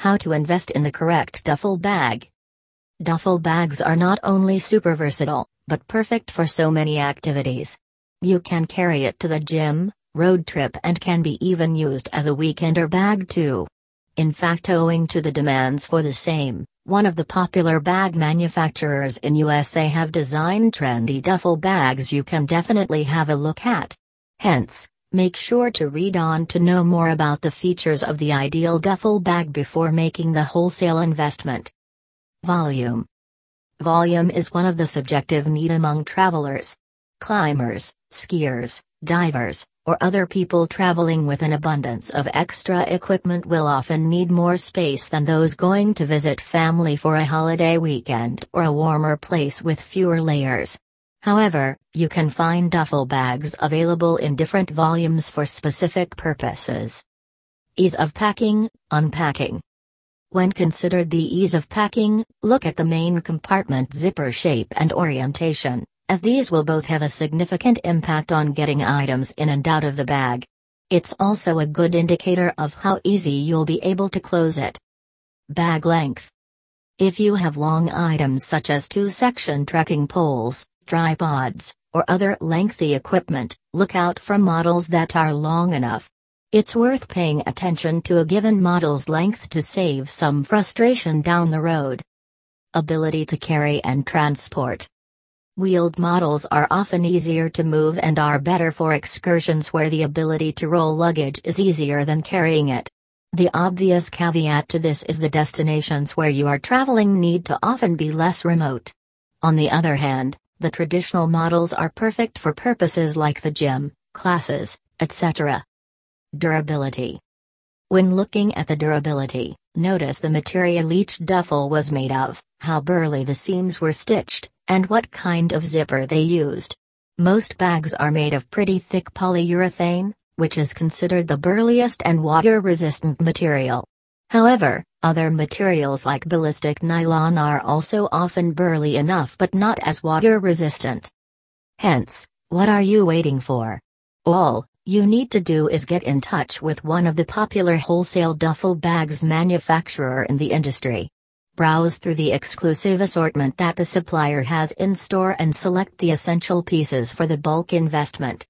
How to invest in the correct duffel bag. Duffel bags are not only super versatile, but perfect for so many activities. You can carry it to the gym, road trip, and can be even used as a weekender bag too. In fact, owing to the demands for the same, one of the popular bag manufacturers in USA have designed trendy duffel bags you can definitely have a look at. Hence, make sure to read on to know more about the features of the ideal duffel bag before making the wholesale investment. Volume. Volume is one of the subjective need among travelers. Climbers, skiers, divers, or other people traveling with an abundance of extra equipment will often need more space than those going to visit family for a holiday weekend or a warmer place with fewer layers. However, you can find duffel bags available in different volumes for specific purposes. Ease of packing, unpacking. When considered the ease of packing, look at the main compartment zipper shape and orientation, as these will both have a significant impact on getting items in and out of the bag. It's also a good indicator of how easy you'll be able to close it. Bag length. If you have long items such as two-section trekking poles, tripods, or other lengthy equipment, look out for models that are long enough. It's worth paying attention to a given model's length to save some frustration down the road. Ability to carry and transport. Wheeled models are often easier to move and are better for excursions where the ability to roll luggage is easier than carrying it. The obvious caveat to this is the destinations where you are traveling need to often be less remote. On the other hand, the traditional models are perfect for purposes like the gym, classes, etc. Durability. When looking at the durability, notice the material each duffel was made of, how burly the seams were stitched, and what kind of zipper they used. Most bags are made of pretty thick polyurethane, which is considered the burliest and water-resistant material. However, other materials like ballistic nylon are also often burly enough but not as water-resistant. Hence, what are you waiting for? All you need to do is get in touch with one of the popular wholesale duffel bags manufacturer in the industry. Browse through the exclusive assortment that the supplier has in store and select the essential pieces for the bulk investment.